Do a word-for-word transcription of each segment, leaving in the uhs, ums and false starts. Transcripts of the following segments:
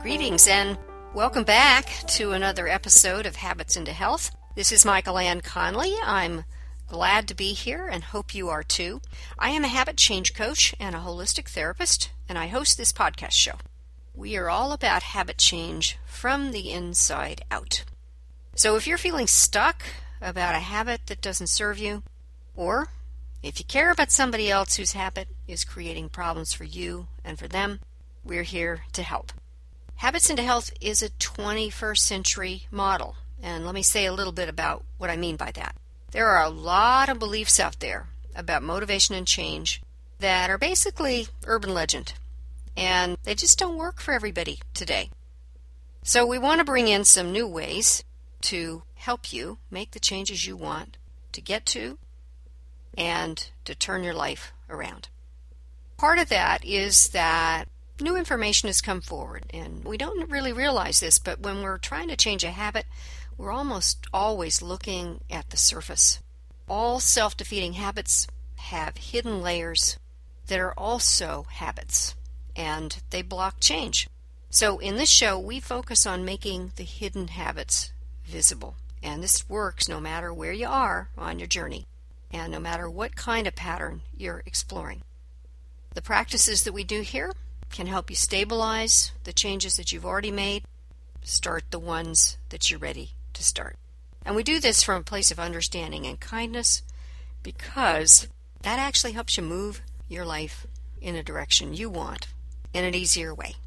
Greetings and welcome back to another episode of Habits into Health. This is Michael Ann Conley. I'm glad to be here and hope you are too. I am a habit change coach and a holistic therapist, and I host this podcast show. We are all about habit change from the inside out. So if you're feeling stuck about a habit that doesn't serve you, or if you care about somebody else whose habit is creating problems for you and for them, we're here to help. Habits into Health is a twenty-first century model, and let me say a little bit about what I mean by that. There are a lot of beliefs out there about motivation and change that are basically urban legend, and they just don't work for everybody today. So we want to bring in some new ways to help you make the changes you want to get to and to turn your life around. Part of that is that new information has come forward, and we don't really realize this, but when we're trying to change a habit, we're almost always looking at the surface. All self-defeating habits have hidden layers that are also habits, and they block change. So in this show, we focus on making the hidden habits visible, and this works no matter where you are on your journey, and no matter what kind of pattern you're exploring. The practices that we do here can help you stabilize the changes that you've already made, start the ones that you're ready to start. And we do this from a place of understanding and kindness because that actually helps you move your life in a direction you want in an easier way.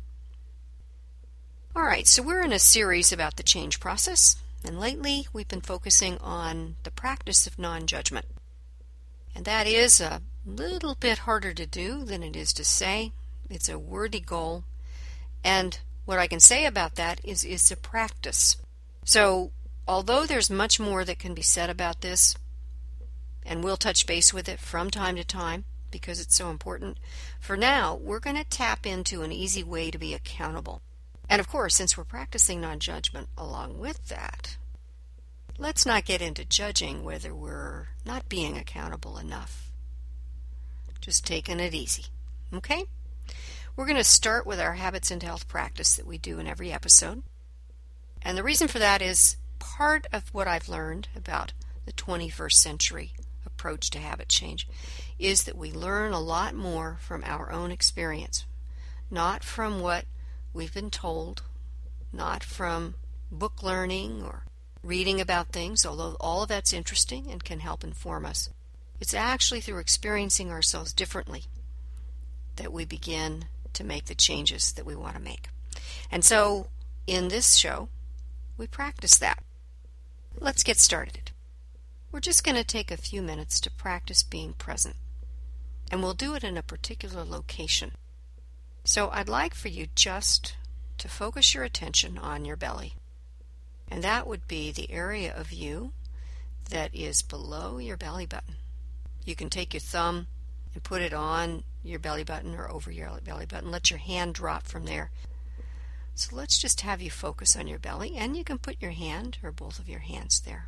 All right, so we're in a series about the change process, and lately we've been focusing on the practice of non-judgment. And that is a little bit harder to do than it is to say. It's a worthy goal, and what I can say about that is it's a practice. So, although there's much more that can be said about this, and we'll touch base with it from time to time because it's so important, for now, we're going to tap into an easy way to be accountable. And of course, since we're practicing non-judgment along with that, let's not get into judging whether we're not being accountable enough. Just taking it easy, okay? We're going to start with our Habits into Health practice that we do in every episode. And the reason for that is part of what I've learned about the twenty-first century approach to habit change is that we learn a lot more from our own experience, not from what we've been told, not from book learning or reading about things, although all of that's interesting and can help inform us. It's actually through experiencing ourselves differently that we begin to make the changes that we want to make. And so, in this show, we practice that. Let's get started. We're just going to take a few minutes to practice being present, and we'll do it in a particular location. So I'd like for you just to focus your attention on your belly, and that would be the area of you that is below your belly button. You can take your thumb and put it on your belly button or over your belly button. Let your hand drop from there. So let's just have you focus on your belly, and you can put your hand or both of your hands there.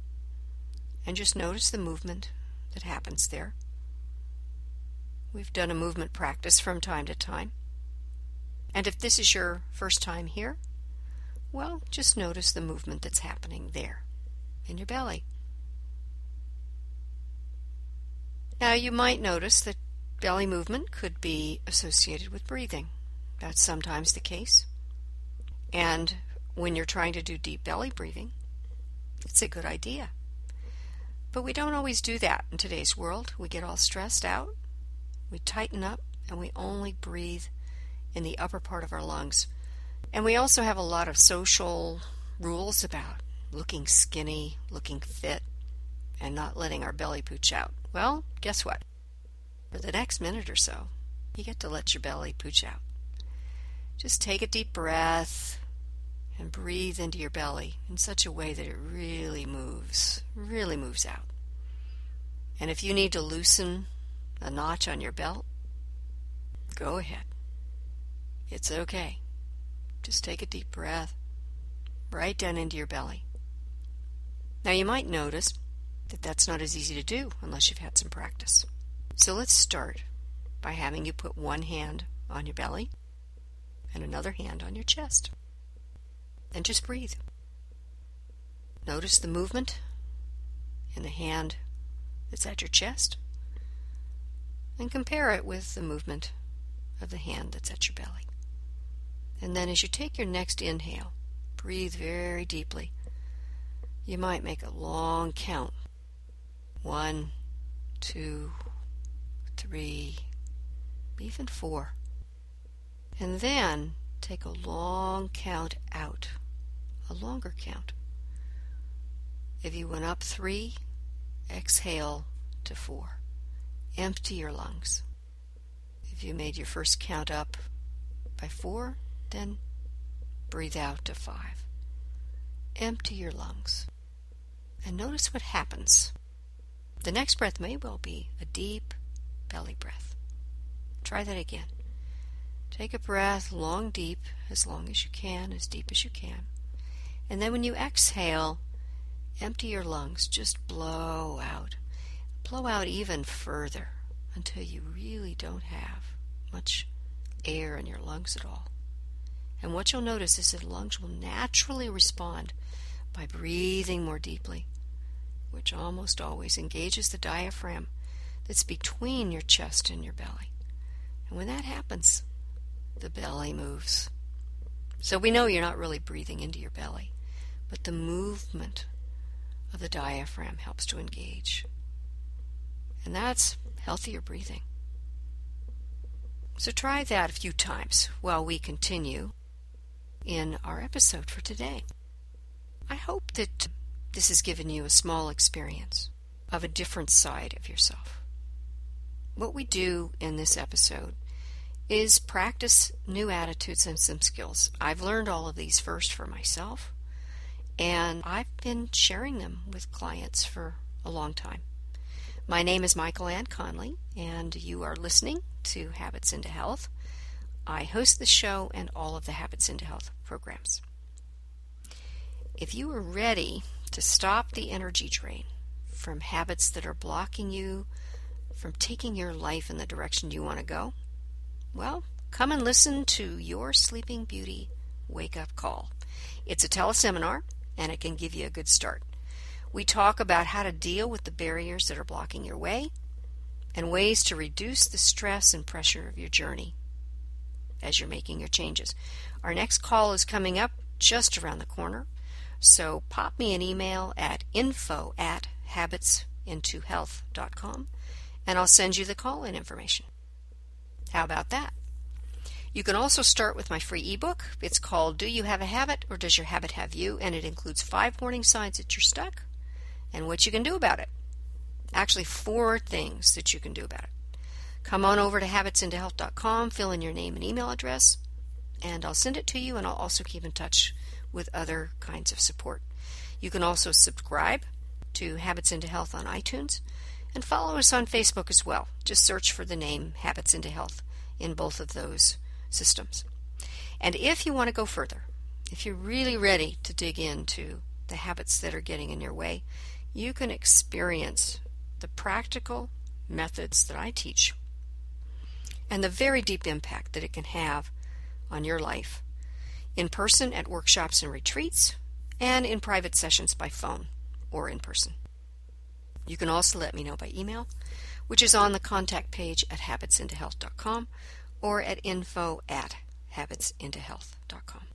And just notice the movement that happens there. We've done a movement practice from time to time. And if this is your first time here, well, just notice the movement that's happening there in your belly. Now you might notice that belly movement could be associated with breathing. That's sometimes the case. And when you're trying to do deep belly breathing, it's a good idea. But we don't always do that in today's world. We get all stressed out, we tighten up, and we only breathe in the upper part of our lungs. And we also have a lot of social rules about looking skinny, looking fit, and not letting our belly pooch out. Well, guess what? For the next minute or so, you get to let your belly pooch out. Just take a deep breath and breathe into your belly in such a way that it really moves, really moves out. And if you need to loosen a notch on your belt, go ahead. It's okay. Just take a deep breath right down into your belly. Now you might notice that that's not as easy to do unless you've had some practice. So let's start by having you put one hand on your belly and another hand on your chest. And just breathe. Notice the movement in the hand that's at your chest, and compare it with the movement of the hand that's at your belly. And then as you take your next inhale, breathe very deeply. You might make a long count. One, two, three, even four. And then take a long count out, a longer count. If you went up three, exhale to four. Empty your lungs. If you made your first count up by four, then breathe out to five. Empty your lungs. And notice what happens. The next breath may well be a deep belly breath. Try that again. Take a breath, long, deep, as long as you can, as deep as you can. And then when you exhale, empty your lungs. Just blow out. Blow out even further until you really don't have much air in your lungs at all. And what you'll notice is that the lungs will naturally respond by breathing more deeply, which almost always engages the diaphragm that's between your chest and your belly. And when that happens, the belly moves. So we know you're not really breathing into your belly, but the movement of the diaphragm helps to engage. And that's healthier breathing. So try that a few times while we continue in our episode for today. I hope that this has given you a small experience of a different side of yourself. What we do in this episode is practice new attitudes and some skills. I've learned all of these first for myself, and I've been sharing them with clients for a long time. My name is Michael Ann Conley, and you are listening to Habits into Health. I host the show and all of the Habits into Health programs. If you are ready to stop the energy drain from habits that are blocking you from taking your life in the direction you want to go, well, come and listen to Your Sleeping Beauty Wake Up Call. It's a teleseminar, and it can give you a good start. We talk about how to deal with the barriers that are blocking your way and ways to reduce the stress and pressure of your journey as you're making your changes. Our next call is coming up just around the corner, so pop me an email at info at habits into health dot com, and I'll send you the call-in information. How about that? You can also start with my free ebook. It's called Do You Have a Habit or Does Your Habit Have You? And it includes five warning signs that you're stuck and what you can do about it. Actually, four things that you can do about it. Come on over to habits into health dot com, fill in your name and email address, and I'll send it to you, and I'll also keep in touch with other kinds of support. You can also subscribe to Habits into Health on iTunes and follow us on Facebook as well. Just search for the name Habits into Health in both of those systems. And if you want to go further, if you're really ready to dig into the habits that are getting in your way, you can experience the practical methods that I teach and the very deep impact that it can have on your life, in person at workshops and retreats, and in private sessions by phone or in person. You can also let me know by email, which is on the contact page at habits into health dot com or at info at habits into health dot com.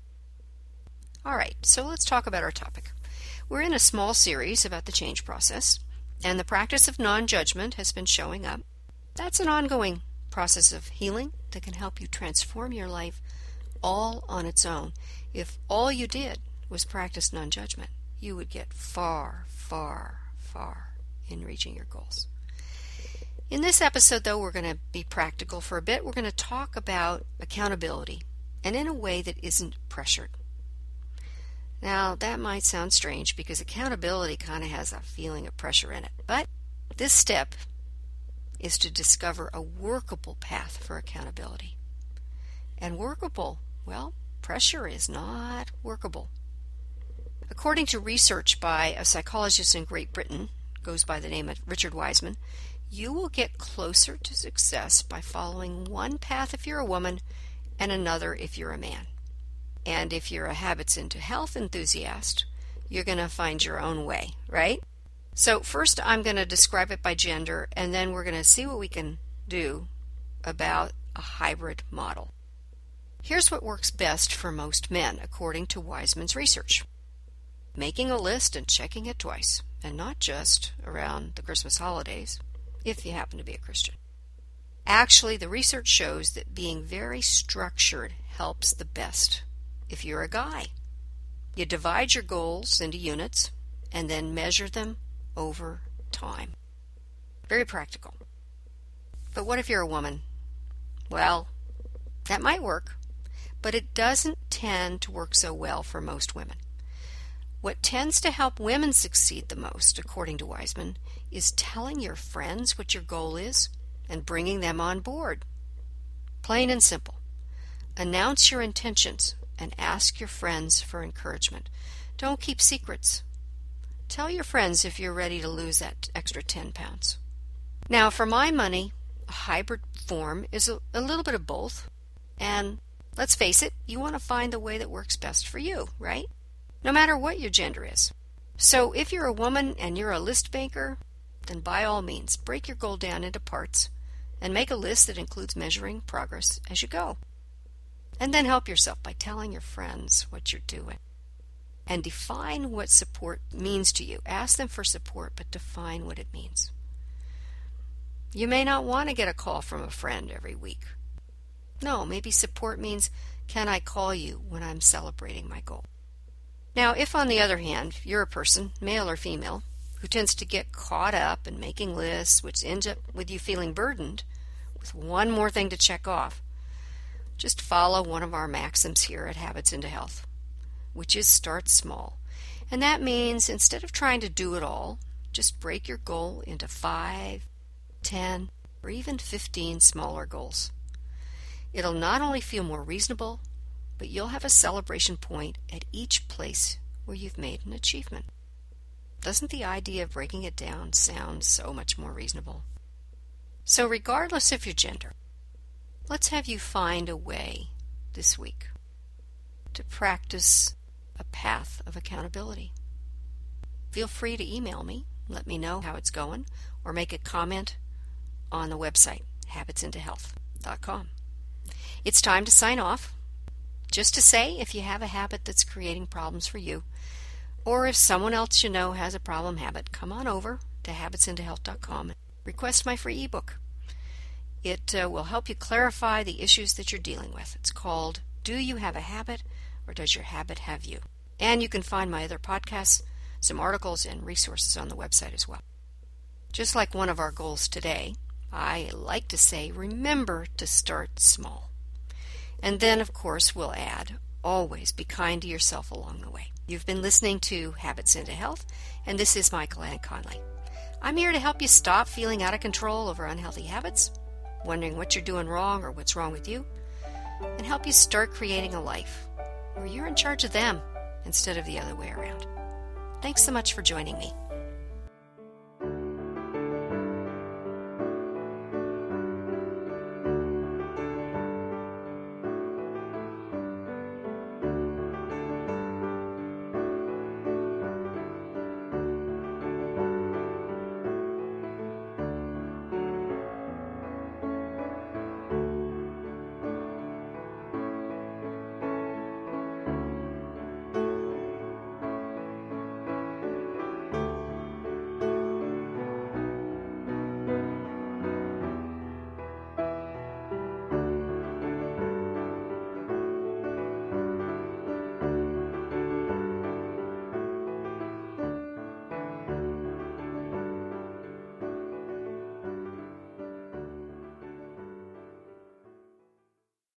All right, so let's talk about our topic. We're in a small series about the change process, and the practice of non-judgment has been showing up. That's an ongoing process of healing that can help you transform your life all on its own. If all you did was practice non-judgment, you would get far, far, far in reaching your goals. In this episode, though, we're going to be practical for a bit. We're going to talk about accountability, and in a way that isn't pressured. Now, that might sound strange because accountability kind of has a feeling of pressure in it, but this step is to discover a workable path for accountability. And workable, well, pressure is not workable. According to research by a psychologist in Great Britain, goes by the name of Richard Wiseman, you will get closer to success by following one path if you're a woman and another if you're a man. And if you're a Habits into Health enthusiast, you're going to find your own way, right? So first I'm going to describe it by gender, and then we're going to see what we can do about a hybrid model. Here's what works best for most men, according to Wiseman's research. Making a list and checking it twice, and not just around the Christmas holidays, if you happen to be a Christian. Actually, the research shows that being very structured helps the best if you're a guy. You divide your goals into units and then measure them over time. Very practical. But what if you're a woman? Well, that might work, but it doesn't tend to work so well for most women. What tends to help women succeed the most, according to Wiseman, is telling your friends what your goal is and bringing them on board. Plain and simple. Announce your intentions and ask your friends for encouragement. Don't keep secrets. Tell your friends if you're ready to lose that extra ten pounds. Now, for my money, a hybrid form is a, a little bit of both. And let's face it, you want to find the way that works best for you, right? No matter what your gender is. So if you're a woman and you're a list maker, then by all means, break your goal down into parts and make a list that includes measuring progress as you go. And then help yourself by telling your friends what you're doing. And define what support means to you. Ask them for support, but define what it means. You may not want to get a call from a friend every week. No, maybe support means, can I call you when I'm celebrating my goal? Now, if on the other hand, you're a person, male or female, who tends to get caught up in making lists, which ends up with you feeling burdened with one more thing to check off, just follow one of our maxims here at Habits into Health, which is start small. And that means instead of trying to do it all, just break your goal into five, ten, or even fifteen smaller goals. It'll not only feel more reasonable, but you'll have a celebration point at each place where you've made an achievement. Doesn't the idea of breaking it down sound so much more reasonable? So regardless of your gender, let's have you find a way this week to practice a path of accountability. Feel free to email me, let me know how it's going, or make a comment on the website, habits into health dot com. It's time to sign off. Just to say, if you have a habit that's creating problems for you, or if someone else you know has a problem habit, come on over to habits into health dot com and request my free ebook. It uh, will help you clarify the issues that you're dealing with. It's called Do You Have a Habit, or Does Your Habit Have You? And you can find my other podcasts, some articles, and resources on the website as well. Just like one of our goals today, I like to say, remember to start small. And then, of course, we'll add, always be kind to yourself along the way. You've been listening to Habits into Health, and this is Michael Ann Conley. I'm here to help you stop feeling out of control over unhealthy habits, wondering what you're doing wrong or what's wrong with you, and help you start creating a life where you're in charge of them instead of the other way around. Thanks so much for joining me.